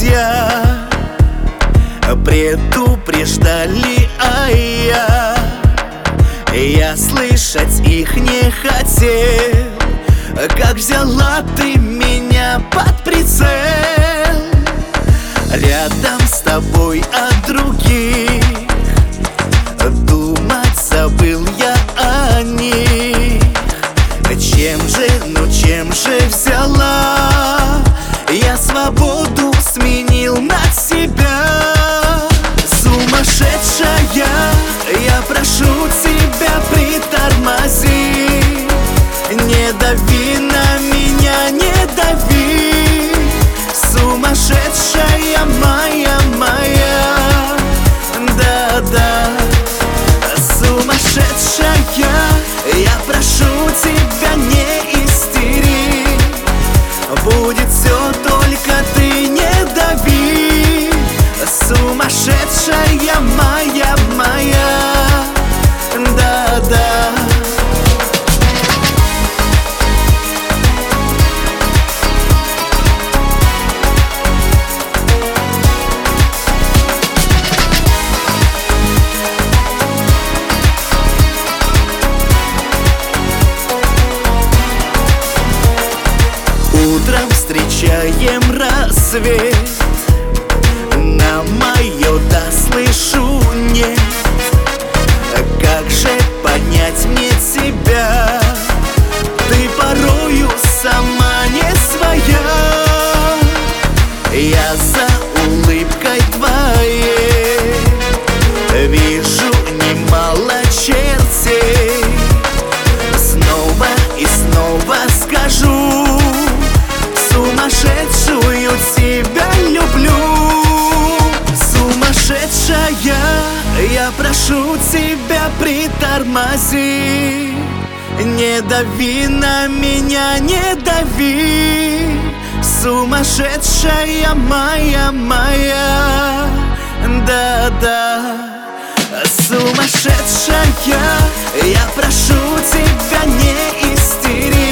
друзья предупреждали, я слышать их не хотел. Как взяла ты меня под прицел, рядом с тобой о других думать забыл я о них. Чем же взяла я свободу, сменил на себя? Сумасшедшая, я прошу тебя, притормози. Не дави на меня, не дави. Сумасшедшая моя, да-да. Сумасшедшая, я прошу тебя, не истери. Будет все, только ты не дави. Сумасшедшая моя, да-да. Утром встречаем рассвет, на мое да слышу нет. Как же понять мне тебя? Ты порою сама не своя. Я за улыбкой твоей вижу немало чертей. Снова и снова скажу: сумасшедшую тебя люблю. Сумасшедшая, я прошу тебя, притормози. Не дави на меня, не дави. Сумасшедшая моя, да-да. Сумасшедшая, я прошу тебя, не истери.